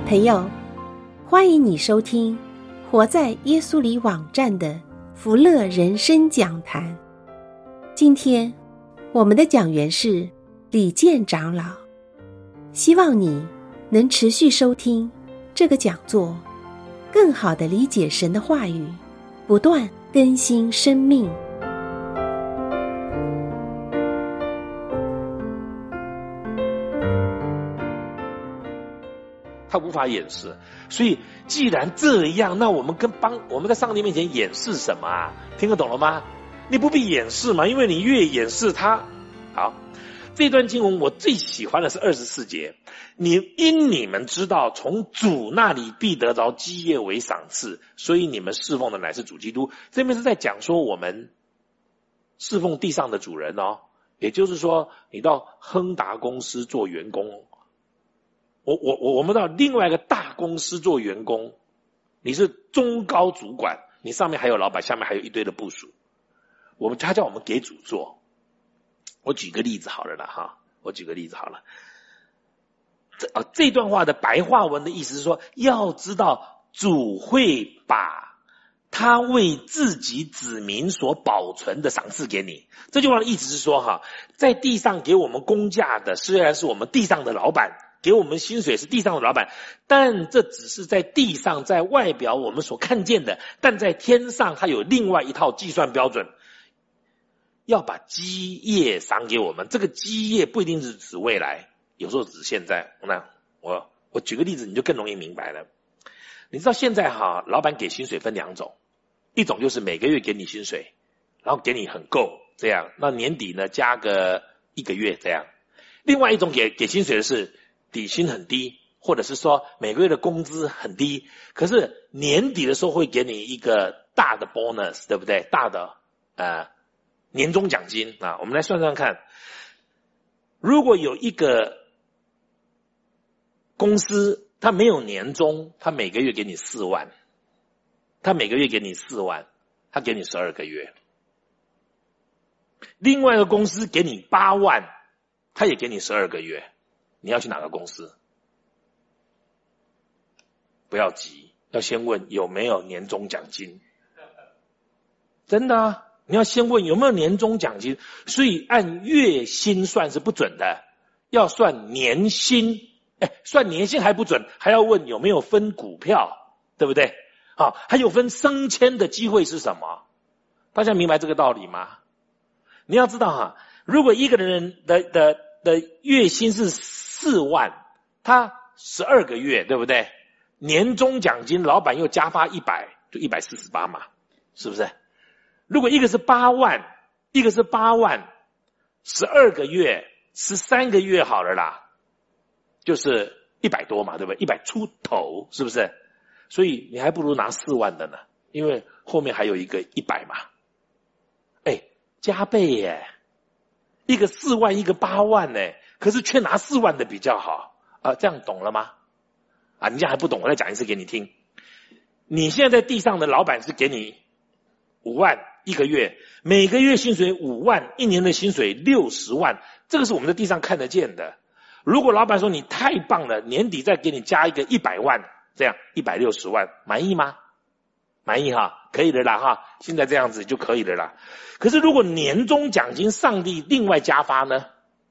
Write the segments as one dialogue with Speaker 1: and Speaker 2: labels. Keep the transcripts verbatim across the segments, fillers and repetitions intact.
Speaker 1: 朋友，欢迎你收听活在耶稣里网站的福乐人生讲坛。今天我们的讲员是李健长老，希望你能持续收听这个讲座，更好地理解神的话语，不断更新生命。
Speaker 2: 他无法掩饰，所以既然这样，那我们跟帮我们在上帝面前掩饰什么啊？听得懂了吗？你不必掩饰嘛，因为你越掩饰他。好，这段经文我最喜欢的是二十四节，你因你们知道从主那里必得着基业为赏赐，所以你们侍奉的乃是主基督。这边是在讲说我们侍奉地上的主人哦，也就是说你到亨达公司做员工，我我我我们到另外一个大公司做员工，你是中高主管，你上面还有老板，下面还有一堆的部属。我们他叫我们给主做。我举个例子好了啦哈，我举个例子好了。这啊这段话的白话文的意思是说，要知道主会把他为自己子民所保存的赏赐给你。这句话的意思是说哈，在地上给我们工价的虽然是我们地上的老板，给我们薪水是地上的老板，但这只是在地上在外表我们所看见的，但在天上他有另外一套计算标准，要把基业赏给我们。这个基业不一定是指未来，有时候指现在。那我我举个例子你就更容易明白了。你知道现在哈，老板给薪水分两种，一种就是每个月给你薪水，然后给你很够这样，那年底呢加个一个月这样。另外一种给给薪水的是底薪很低，或者是说每个月的工资很低，可是年底的时候会给你一个大的 bonus， 对不对？大的呃年终奖金啊。我们来算算看，如果有一个公司他没有年终，他每个月给你四万，他每个月给你四万，他给你十二个月。另外一个公司给你八万，他也给你十二个月。你要去哪个公司？不要急，要先问有没有年终奖金。真的啊，你要先问有没有年终奖金。所以按月薪算是不准的，要算年薪。哎，算年薪还不准，还要问有没有分股票，对不对？好，还有分升迁的机会是什么？大家明白这个道理吗？你要知道哈，如果一个人的的的月薪是四万，他十二个月，对不对？年终奖金老板又加发一百，就一百四十八嘛，是不是？如果一个是八万，一个是八万，十二个月，十三个月好了啦，就是一百多嘛，对不对？一百出头，是不是？所以你还不如拿四万的呢，因为后面还有一个一百嘛。哎，加倍耶，一个四万，一个八万呢，可是却拿四万的比较好啊，这样懂了吗？啊，你这样还不懂，我再讲一次给你听。你现在在地上的老板是给你五万一个月，每个月薪水五万，一年的薪水六十万，这个是我们在地上看得见的。如果老板说你太棒了，年底再给你加一个一百万，这样一百六十万，满意吗？满意哈，可以的啦哈，现在这样子就可以了啦。可是如果年终奖金上帝另外加发呢？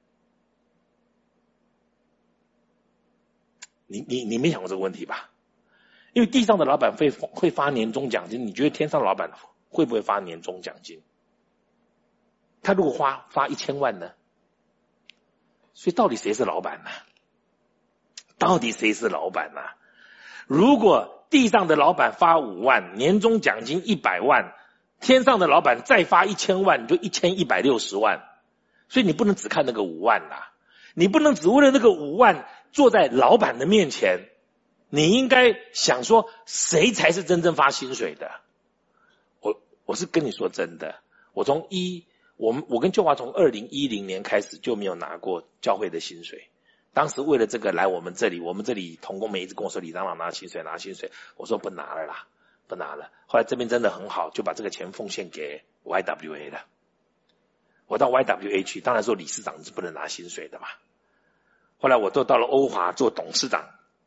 Speaker 2: 你你你没想过这个问题吧？因为地上的老板会会发年终奖金，你觉得天上的老板会不会发年终奖金？他如果花发一千万呢？所以到底谁是老板呢？到底谁是老板呢？如果地上的老板发五万，年终奖金一百万，天上的老板再发一千万，你就一千一百六十万。所以你不能只看那个五万啦，你不能只为了那个五万坐在老板的面前，你应该想说谁才是真正发薪水的。我我是跟你说真的，我从一我们我跟旧华从二零一零年开始就没有拿过教会的薪水。当时为了这个来我们这里，我们这里同工们一直跟我说李长老拿薪水拿薪水，我说不拿了啦，不拿了。后来这边真的很好，就把这个钱奉献给 Y W A 了。我到 Y W A 去，当然说理事长是不能拿薪水的嘛。后来我都到了欧华做董事长，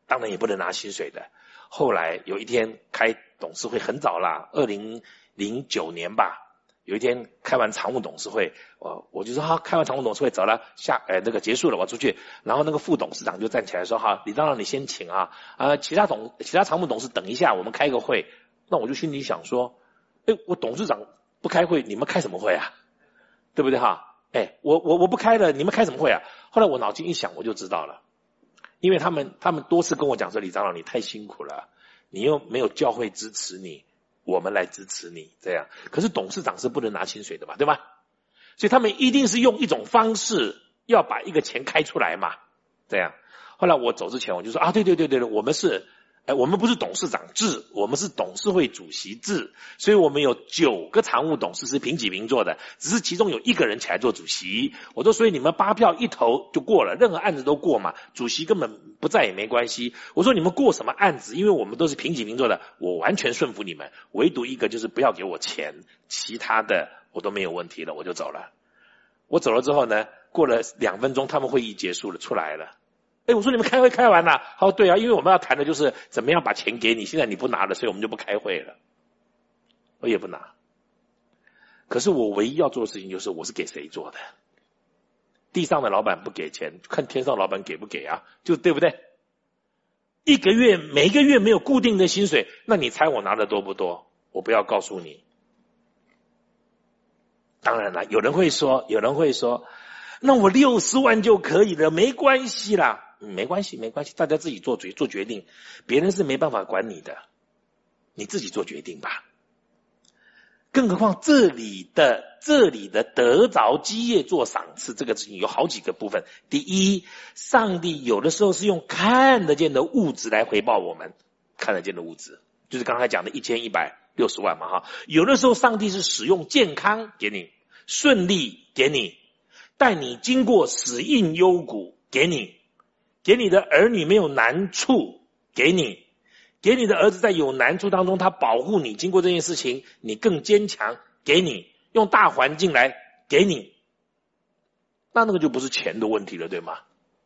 Speaker 2: 当然也不能拿薪水的。后来有一天开董事会很早啦，二零零九年吧，有一天开完常务董事会，我我就说好，开完常务董事会走了，下呃那个结束了，我出去，然后那个副董事长就站起来说好，李长老你先请啊，呃其他董其他常务董事等一下，我们开个会。那我就心里想说，哎，我董事长不开会，你们开什么会啊？对不对哈？哎，我我我不开了，你们开什么会啊？后来我脑筋一想，我就知道了，因为他们他们多次跟我讲说，李长老你太辛苦了，你又没有教会支持你，我们来支持你，这样。可是董事长是不能拿薪水的嘛，对吧？所以他们一定是用一种方式要把一个钱开出来嘛，这样。后来我走之前我就说啊，对对对对对，我们是。哎，我们不是董事长制，我们是董事会主席制，所以我们有九个常务董事是平起平坐的，只是其中有一个人起来做主席。我说，所以你们八票一投就过了，任何案子都过嘛，主席根本不在也没关系。我说你们过什么案子？因为我们都是平起平坐的，我完全顺服你们，唯独一个就是不要给我钱，其他的我都没有问题了，我就走了。我走了之后呢，过了两分钟，他们会议结束了，出来了。哎，我说你们开会开完了？好，对啊，因为我们要谈的就是怎么样把钱给你，现在你不拿了，所以我们就不开会了。我也不拿。可是我唯一要做的事情就是我是给谁做的？地上的老板不给钱，看天上老板给不给啊？就对不对？一个月每一个月没有固定的薪水，那你猜我拿的多不多？我不要告诉你。当然了，有人会说，有人会说，那我六十万就可以了，没关系啦。嗯，没关系，没关系，大家自己做决做决定，别人是没办法管你的，你自己做决定吧。更何况这里的这里的得着基业做赏赐这个事情有好几个部分。第一，上帝有的时候是用看得见的物质来回报我们，看得见的物质就是刚才讲的一千一百六十万嘛哈。有的时候上帝是使用健康给你，顺利给你，带你经过死荫幽谷给你。给你的儿女没有难处，给你，给你的儿子在有难处当中，他保护你，经过这件事情，你更坚强，给你，用大环境来给你，那那个就不是钱的问题了，对吗？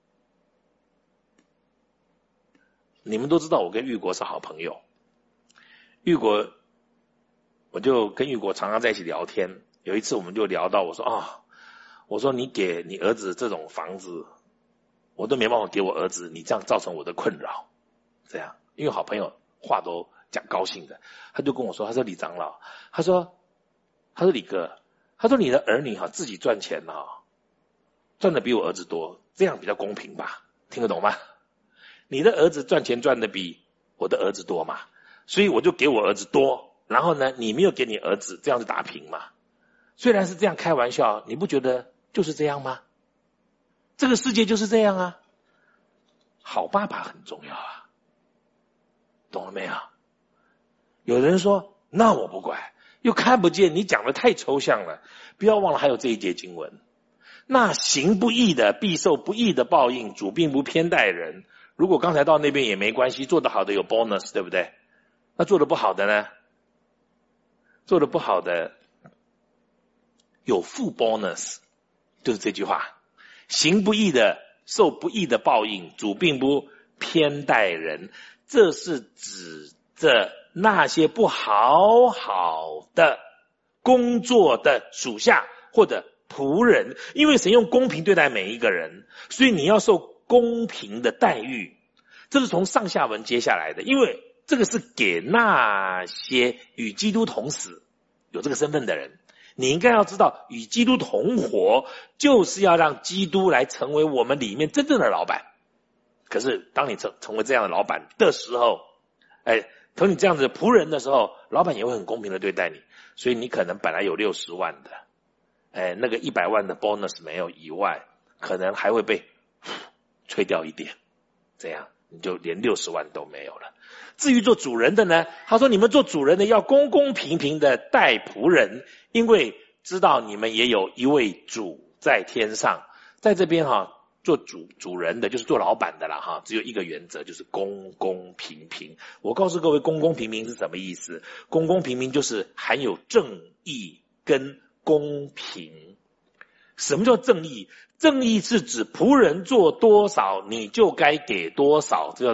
Speaker 2: 你们都知道我跟玉国是好朋友，玉国，我就跟玉国常常在一起聊天，有一次我们就聊到，我说啊、哦，我说你给你儿子这种房子，我都没办法给我儿子，你这样造成我的困扰，这样，因为好朋友话都讲高兴的，他就跟我说，他说李长老，他说，他说李哥，他说你的儿女哈自己赚钱哈，赚的比我儿子多，这样比较公平吧？听得懂吗？你的儿子赚钱赚的比我的儿子多嘛，所以我就给我儿子多，然后呢，你没有给你儿子，这样就打平嘛。虽然是这样开玩笑，你不觉得就是这样吗？这个世界就是这样啊，好爸爸很重要啊，懂了没有？有人说，那我不管，又看不见，你讲的太抽象了。不要忘了还有这一节经文，那行不义的必受不义的报应，主并不偏待人。如果刚才到那边也没关系，做得好的有 bonus， 对不对？那做得不好的呢？做得不好的有负 bonus， 就是这句话。行不义的受不义的报应，主并不偏待人。这是指着那些不好好的工作的属下或者仆人，因为神用公平对待每一个人，所以你要受公平的待遇。这是从上下文接下来的，因为这个是给那些与基督同死有这个身份的人。你应该要知道，与基督同活就是要让基督来成为我们里面真正的老板。可是当你成成为这样的老板的时候，哎，等你这样子的仆人的时候，老板也会很公平的对待你。所以你可能本来有六十万的，哎，那个一百万的 bonus 没有以外，可能还会被吹掉一点，这样你就连六十万都没有了。至于做主人的呢，他说你们做主人的要公公平平的待仆人，因为知道你们也有一位主在天上。在这边哈，做主主人的就是做老板的啦哈，只有一个原则，就是公公平平。我告诉各位，公公平平是什么意思？公公平平就是含有正义跟公平。什么叫正义？正义是指仆人做多少你就该给多少，这叫做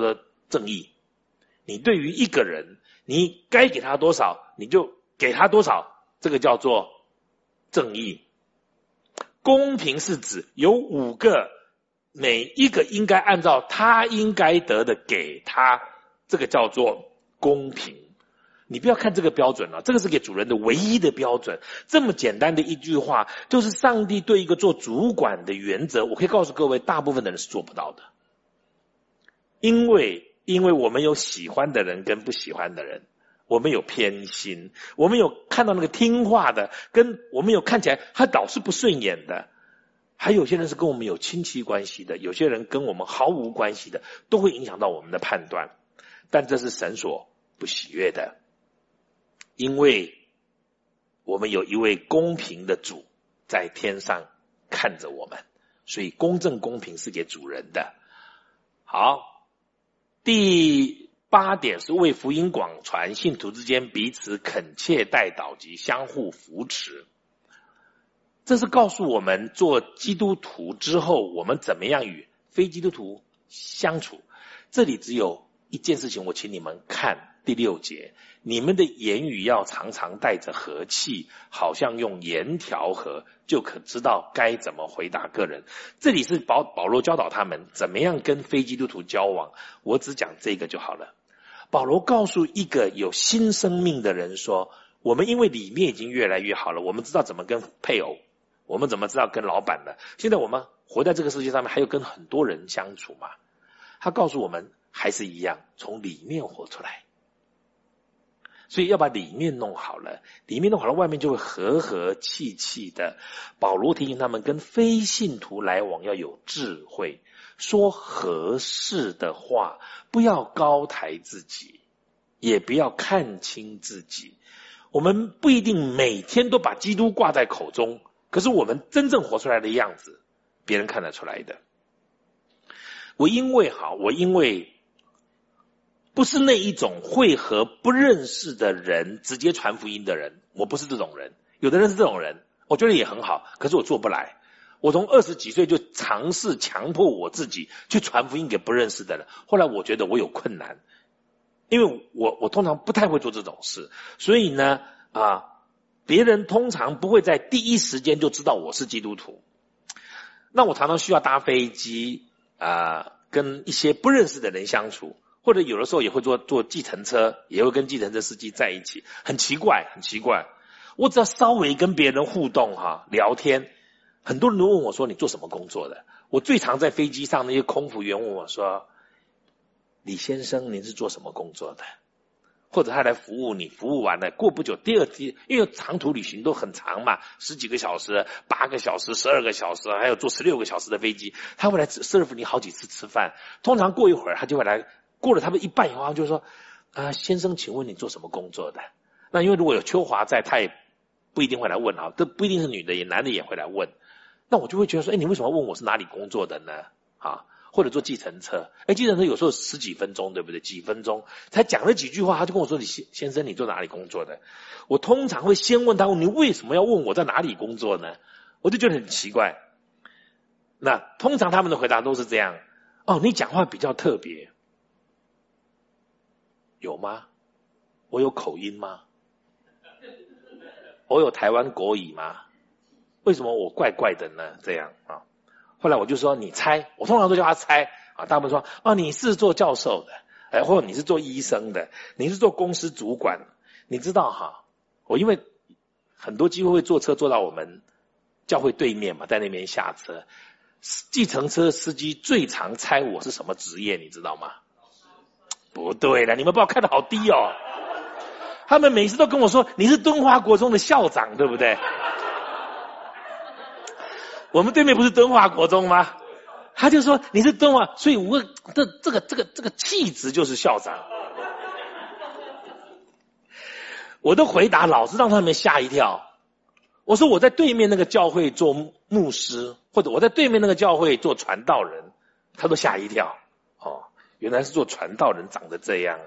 Speaker 2: 正义。你对于一个人，你该给他多少，你就给他多少，这个叫做正义。公平是指有五个，每一个应该按照他应该得的给他，这个叫做公平。你不要看这个标准了，这个是给主人的唯一的标准。这么简单的一句话，就是上帝对一个做主管的原则。我可以告诉各位，大部分的人是做不到的。因为因为我们有喜欢的人跟不喜欢的人，我们有偏心，我们有看到那个听话的，跟我们有看起来他倒是不顺眼的，还有些人是跟我们有亲戚关系的，有些人跟我们毫无关系的，都会影响到我们的判断。但这是神所不喜悦的，因为我们有一位公平的主在天上看着我们，所以公正公平是给主人的。好，第八点是为福音广传，信徒之间彼此恳切代祷及相互扶持。这是告诉我们做基督徒之后，我们怎么样与非基督徒相处。这里只有一件事情，我请你们看第六节，你们的言语要常常带着和气，好像用盐调和，就可知道该怎么回答个人。这里是保保罗教导他们怎么样跟非基督徒交往，我只讲这个就好了。保罗告诉一个有新生命的人说，我们因为里面已经越来越好了，我们知道怎么跟配偶，我们怎么知道跟老板了，现在我们活在这个世界上面还有跟很多人相处嘛。他告诉我们还是一样，从里面活出来。所以要把里面弄好了，里面弄好了，外面就会和和气气的。保罗提醒他们跟非信徒来往要有智慧，说合适的话，不要高抬自己，也不要看轻自己。我们不一定每天都把基督挂在口中，可是我们真正活出来的样子，别人看得出来的。我因为好，我因为不是那一种会和不认识的人直接传福音的人，我不是这种人。有的人是这种人，我觉得也很好，可是我做不来。我从二十几岁就尝试强迫我自己去传福音给不认识的人，后来我觉得我有困难，因为我我通常不太会做这种事，所以呢啊，别人通常不会在第一时间就知道我是基督徒。那我常常需要搭飞机啊，跟一些不认识的人相处。或者有的时候也会坐坐计程车，也会跟计程车司机在一起，很奇怪，很奇怪。我只要稍微跟别人互动哈，聊天，很多人都问我说你做什么工作的？我最常在飞机上那些空服员问我说，李先生您是做什么工作的？或者他来服务你，服务完了过不久第二天，因为长途旅行都很长嘛，十几个小时、八个小时、十二个小时，还有坐十六个小时的飞机，他会来 serve 你好几次吃饭。通常过一会儿他就会来。过了他们一半以后，他就说啊，先生请问你做什么工作的？那因为如果有秋华在，他也不一定会来问啊，这不一定是女的，也男的也会来问。那我就会觉得说，哎，你为什么问我是哪里工作的呢？啊，或者坐计程车，哎，计程车有时候十几分钟，对不对？几分钟才讲了几句话，他就跟我说，你先生你做哪里工作的？我通常会先问他，你为什么要问我在哪里工作呢？我就觉得很奇怪。那通常他们的回答都是这样，哦，你讲话比较特别。有吗？我有口音吗？我有台湾国语吗？为什么我怪怪的呢？这样啊，后来我就说你猜，我通常都叫他猜啊。大部分说哦，你是做教授的，哎，或者你是做医生的，你是做公司主管。你知道哈，我因为很多机会会坐车坐到我们教会对面嘛，在那边下车，计程车司机最常猜我是什么职业，你知道吗？不对了，你们把我看得好低哦。他们每次都跟我说你是敦化国中的校长，对不对？我们对面不是敦化国中吗？他就说你是敦化，所以我这这个这个这个气质就是校长。我的回答老是让他们吓一跳。我说我在对面那个教会做牧师，或者我在对面那个教会做传道人，他都吓一跳。哦，原来是做传道人长得这样。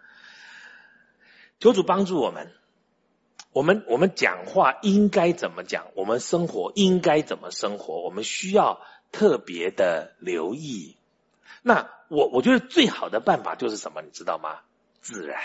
Speaker 2: 求主帮助我们，我们我们讲话应该怎么讲，我们生活应该怎么生活，我们需要特别的留意。 那我我觉得最好的办法就是什么，你知道吗？自然，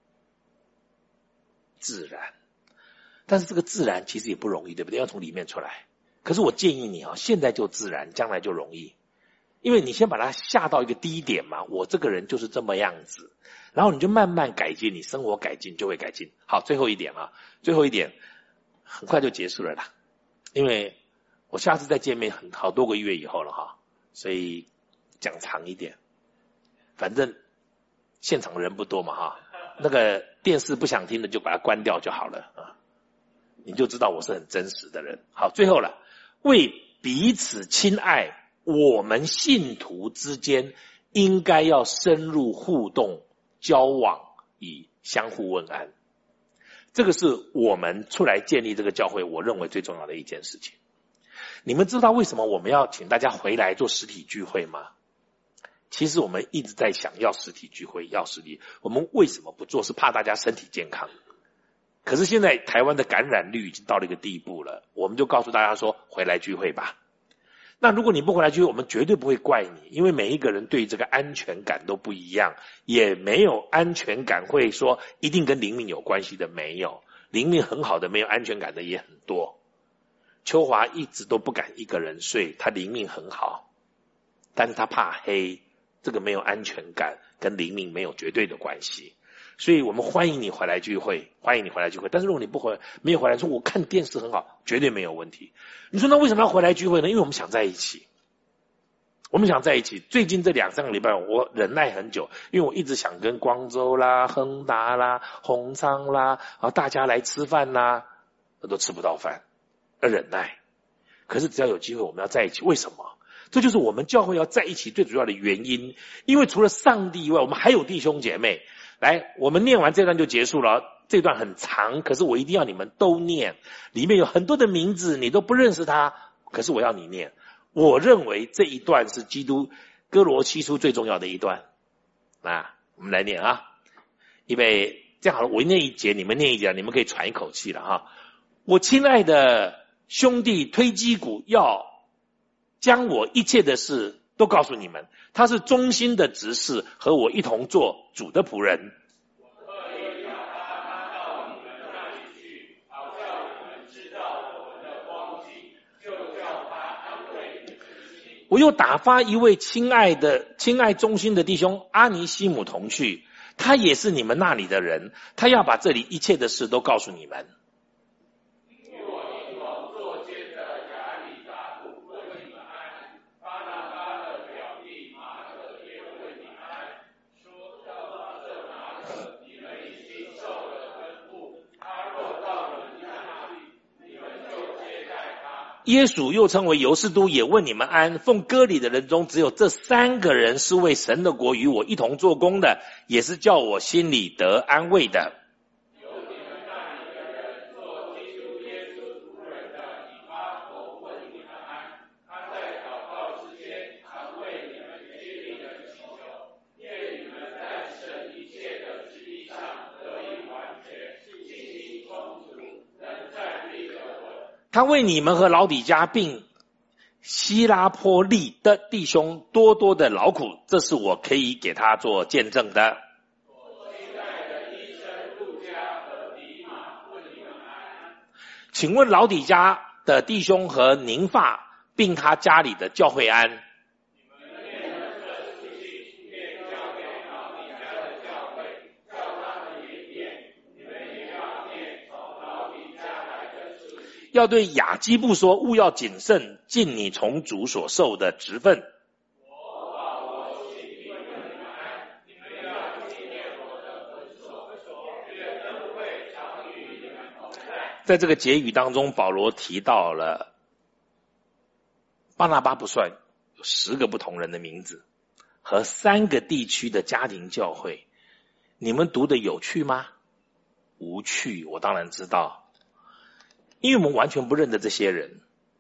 Speaker 2: 自然。但是这个自然其实也不容易，对不对？要从里面出来。可是我建议你啊，现在就自然，将来就容易。因为你先把它下到一个低点嘛，我这个人就是这么样子，然后你就慢慢改进，你生活改进就会改进。好，最后一点啊，最后一点很快就结束了啦，因为我下次再见面很好多个月以后了哈，所以讲长一点，反正现场人不多嘛哈，那个电视不想听的就把它关掉就好了啊，你就知道我是很真实的人。好，最后了，为彼此亲爱，我们信徒之间应该要深入互动交往，以相互问安。这个是我们出来建立这个教会我认为最重要的一件事情。你们知道为什么我们要请大家回来做实体聚会吗？其实我们一直在想要实体聚会，要实体，我们为什么不做？是怕大家身体健康。可是现在台湾的感染率已经到了一个地步了，我们就告诉大家说回来聚会吧。那如果你不回来聚会，我们绝对不会怪你，因为每一个人对这个安全感都不一样，也没有安全感会说一定跟灵命有关系的，没有。灵命很好的没有安全感的也很多。秋华一直都不敢一个人睡，他灵命很好，但是他怕黑，这个没有安全感，跟灵命没有绝对的关系。所以我们欢迎你回来聚会，欢迎你回来聚会。但是如果你不回，没有回来说我看电视很好，绝对没有问题。你说那为什么要回来聚会呢？因为我们想在一起，我们想在一起。最近这两三个礼拜我忍耐很久，因为我一直想跟光州啦、亨达啦、宏昌啦啊大家来吃饭啦，我都吃不到饭，要忍耐。可是只要有机会我们要在一起，为什么？这就是我们教会要在一起最主要的原因。因为除了上帝以外，我们还有弟兄姐妹。来，我们念完这段就结束了，这段很长，可是我一定要你们都念，里面有很多的名字你都不认识他，可是我要你念。我认为这一段是基督哥罗西书最重要的一段。那我们来念啊，预备，这样好了，我念一节你们念一节，你们可以喘一口气了哈。我亲爱的兄弟推基古要将我一切的事都告诉你们，他是忠心的执事，和我一同做主的仆人。
Speaker 3: 我特意把他拉到你们那里去，好叫你们知道我们的光景，就叫他安慰你们的心。
Speaker 2: 我又打发一位亲爱的、亲爱忠心的弟兄阿尼西姆同去，他也是你们那里的人，他要把这里一切的事都告诉你们。耶稣又称为犹士都，也问你们安。奉歌里的人中，只有这三个人是为神的国与我一同做工的，也是叫我心里得安慰的。
Speaker 3: 有你们那里的人做基督耶稣仆人的以巴弗问你们安。他在祷告之间常为你们竭力的祈求，愿你们在神一切的旨意上得以完全，信心充足，能站立得稳。
Speaker 2: 他为你们和老底嘉并希拉波利的弟兄多多的劳苦，这是我可以给他做见证的。
Speaker 3: 我亲爱的医生路加和迪马问你们安。
Speaker 2: 请问老底嘉的弟兄和宁发并他家里的教会安。
Speaker 3: 你们念了这书信，便交给老底嘉的教会，叫他们也念。你们也要念从老底嘉来的书信。
Speaker 2: 要对雅基布说，务要谨慎，尽你从主所受的职分。
Speaker 3: 我把我信你们安，你们要纪念我的本所，愿恩惠常与你们同在。
Speaker 2: 在这个结语当中，保罗提到了巴拿巴不算，有十个不同人的名字和三个地区的家庭教会。你们读的有趣吗？无趣，我当然知道。因为我们完全不认得这些人，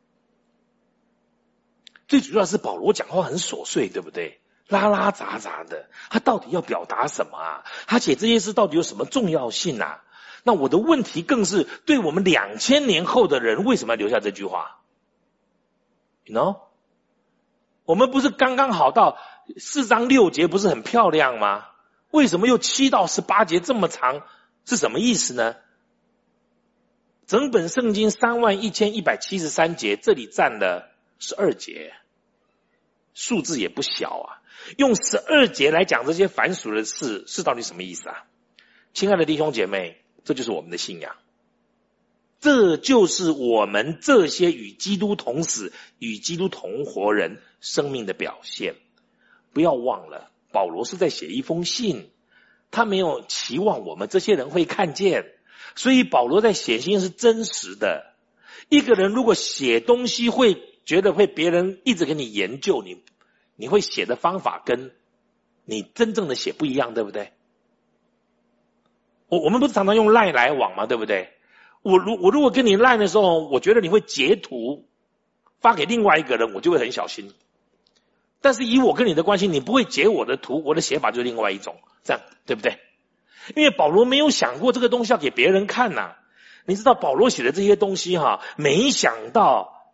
Speaker 2: 最主要是保罗讲话很琐碎，对不对？拉拉杂杂的，他到底要表达什么啊？他写这些事到底有什么重要性啊？那我的问题更是，对我们两千年后的人，为什么要留下这句话 ？You know， 我们不是刚刚好到四章六节不是很漂亮吗？为什么又七到十八节这么长？是什么意思呢？整本圣经三万一千一百七十三节，这里占了十二节，数字也不小啊。用十二节来讲这些繁琐的事，是到底什么意思啊？亲爱的弟兄姐妹，这就是我们的信仰，这就是我们这些与基督同死、与基督同活人生命的表现。不要忘了，保罗是在写一封信，他没有期望我们这些人会看见，所以保罗在写信是真实的。一个人如果写东西会觉得会别人一直给你研究，你你会写的方法跟你真正的写不一样，对不对？我我们不是常常用赖来往吗？对不对？我如我如果跟你赖的时候，我觉得你会截图发给另外一个人，我就会很小心。但是以我跟你的关系，你不会截我的图，我的写法就是另外一种，这样对不对？因为保罗没有想过这个东西要给别人看呐。你知道保罗写的这些东西哈，没想到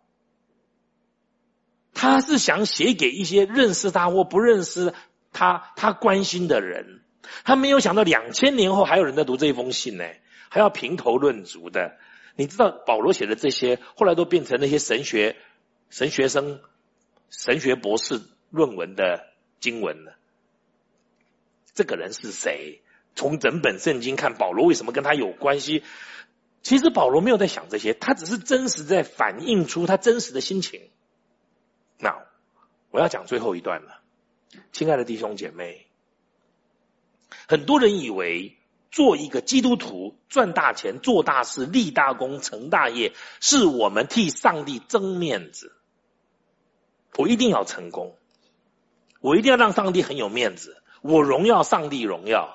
Speaker 2: 他是想写给一些认识他或不认识他他关心的人。他没有想到两千年后还有人在读这封信呢，还要评头论足的。你知道保罗写的这些后来都变成那些神学神学生神学博士论文的经文了。这个人是谁？从整本圣经看保罗为什么跟他有关系，其实保罗没有在想这些，他只是真实在反映出他真实的心情。那我要讲最后一段了。亲爱的弟兄姐妹，很多人以为做一个基督徒赚大钱做大事立大功成大业是我们替上帝争面子，我一定要成功，我一定要让上帝很有面子，我荣耀上帝荣耀。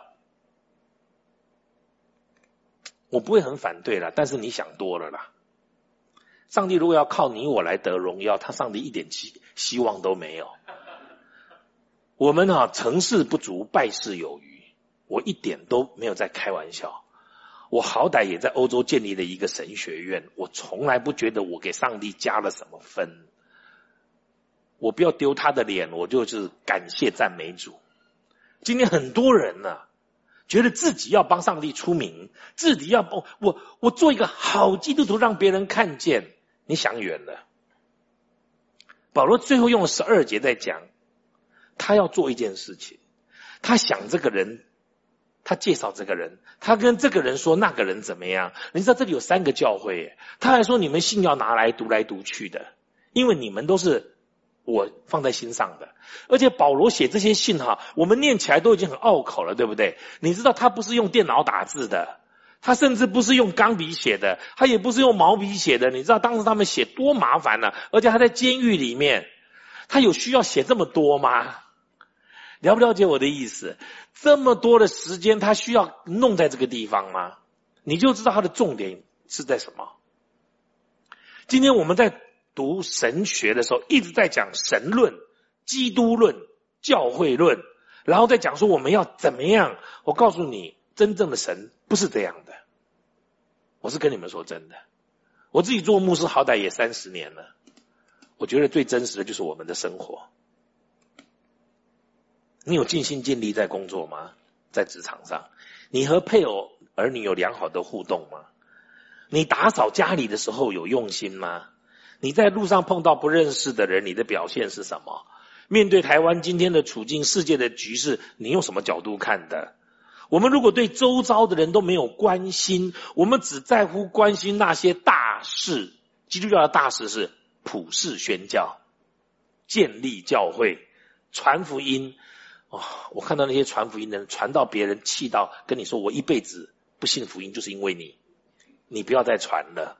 Speaker 2: 我不会很反对啦，但是你想多了啦。上帝如果要靠你我来得荣耀，他上帝一点希希望都没有。我们啊，成事不足败事有余，我一点都没有在开玩笑。我好歹也在欧洲建立了一个神学院，我从来不觉得我给上帝加了什么分。我不要丢他的脸，我就是感谢赞美主。今天很多人呢、啊，觉得自己要帮上帝出名，自己要帮我我做一个好基督徒让别人看见，你想远了。保罗最后用了十二节在讲，他要做一件事情，他想这个人，他介绍这个人，他跟这个人说那个人怎么样。你知道这里有三个教会，他还说你们信要拿来读来读去的，因为你们都是我放在心上的。而且保罗写这些信哈，我们念起来都已经很拗口了，对不对？你知道他不是用电脑打字的，他甚至不是用钢笔写的，他也不是用毛笔写的。你知道当时他们写多麻烦呢、啊？而且他在监狱里面，他有需要写这么多吗？了不了解我的意思？这么多的时间他需要弄在这个地方吗？你就知道他的重点是在什么。今天我们在读神学的时候一直在讲神论、基督论、教会论，然后再讲说我们要怎么样。我告诉你，真正的神不是这样的。我是跟你们说真的，我自己做牧师好歹也三十年了，我觉得最真实的就是我们的生活。你有尽心尽力在工作吗？在职场上，你和配偶儿女有良好的互动吗？你打扫家里的时候有用心吗？你在路上碰到不认识的人，你的表现是什么？面对台湾今天的处境，世界的局势，你用什么角度看的？我们如果对周遭的人都没有关心，我们只在乎关心那些大事。基督教的大事是普世宣教、建立教会、传福音。哦，我看到那些传福音的人传到别人气到跟你说，我一辈子不信福音就是因为你，你不要再传了。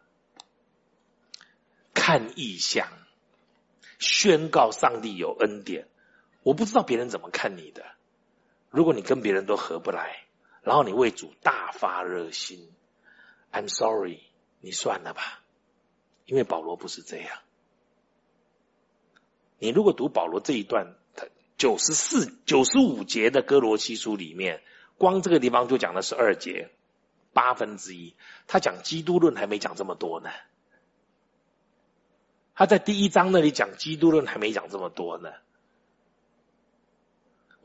Speaker 2: 看异象，宣告上帝有恩典。我不知道别人怎么看你的，如果你跟别人都合不来，然后你为主大发热心， I'm sorry， 你算了吧，因为保罗不是这样。你如果读保罗这一段九十四、九十五节的哥罗西书里面，光这个地方就讲了十二节，八分之一。他讲基督论还没讲这么多呢。他在第一章那里讲基督论还没讲这么多呢。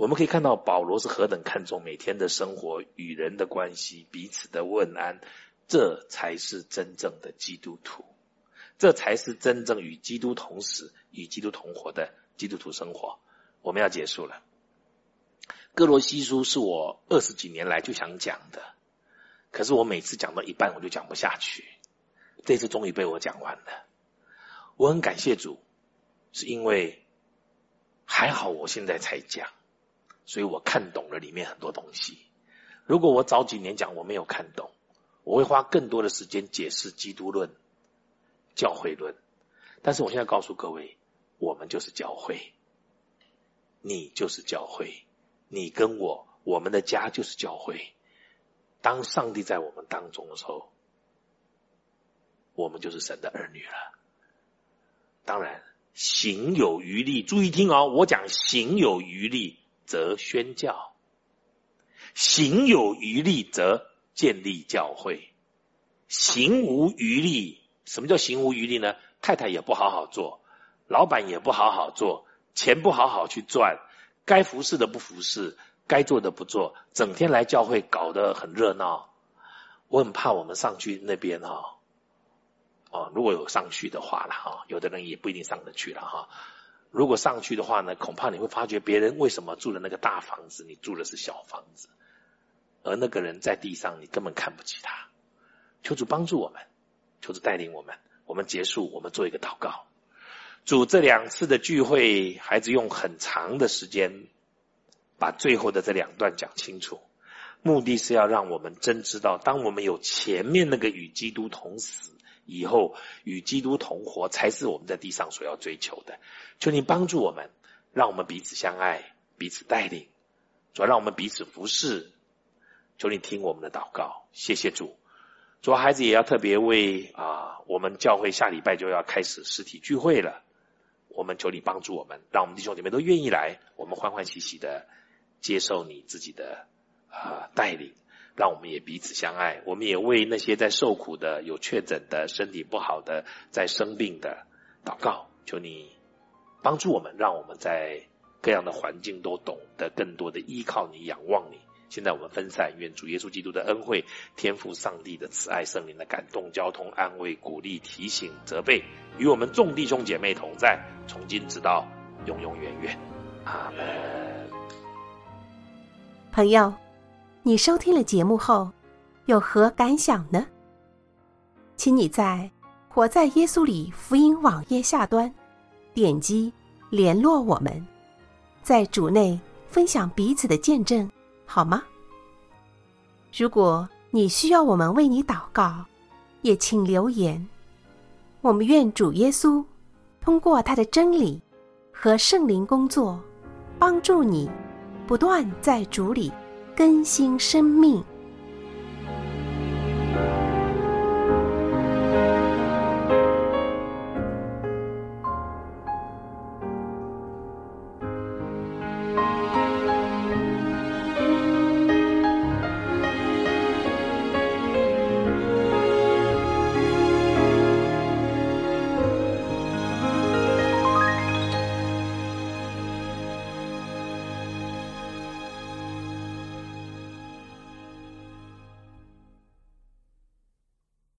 Speaker 2: 我们可以看到保罗是何等看重每天的生活、与人的关系、彼此的问安，这才是真正的基督徒，这才是真正与基督同死、与基督同活的基督徒生活。我们要结束了。哥罗西书是我二十几年来就想讲的，可是我每次讲到一半我就讲不下去，这次终于被我讲完了。我很感谢主，是因为还好我现在才讲，所以我看懂了里面很多东西。如果我早几年讲我没有看懂，我会花更多的时间解释基督论、教会论。但是我现在告诉各位，我们就是教会，你就是教会，你跟我，我们的家就是教会。当上帝在我们当中的时候，我们就是神的儿女了。当然行有余力，注意听哦，我讲行有余力则宣教，行有余力则建立教会。行无余力，什么叫行无余力呢？太太也不好好做，老板也不好好做，钱不好好去赚，该服侍的不服侍，该做的不做，整天来教会搞得很热闹。我很怕我们上去那边哈、哦，哦，如果有上去的话啦哈，有的人也不一定上得去了哈。如果上去的话呢，恐怕你会发觉别人为什么住的那个大房子，你住的是小房子，而那个人在地上你根本看不起他。求主帮助我们，求主带领我们。我们结束，我们做一个祷告。主，这两次的聚会，孩子用很长的时间把最后的这两段讲清楚，目的是要让我们真知道，当我们有前面那个与基督同死以后，与基督同活，才是我们在地上所要追求的。求你帮助我们，让我们彼此相爱，彼此带领，主要让我们彼此服侍。求你听我们的祷告，谢谢主。主要孩子也要特别为啊，我们教会下礼拜就要开始实体聚会了，我们求你帮助我们，让我们弟兄姐妹都愿意来，我们欢欢喜喜的接受你自己的啊带领，让我们也彼此相爱。我们也为那些在受苦的、有确诊的、身体不好的、在生病的祷告，求你帮助我们，让我们在各样的环境都懂得更多的依靠你、仰望你。现在我们分散，愿主耶稣基督的恩惠、天父上帝的慈爱、圣灵的感动、交通、安慰、鼓励、提醒、责备，与我们众弟兄姐妹同在，从今直到永永远远。阿们。
Speaker 1: 朋友，你收听了节目后有何感想呢？请你在活在耶稣里福音网页下端点击联络我们，在主内分享彼此的见证，好吗？如果你需要我们为你祷告，也请留言。我们愿主耶稣通过他的真理和圣灵工作，帮助你不断在主里更新生命。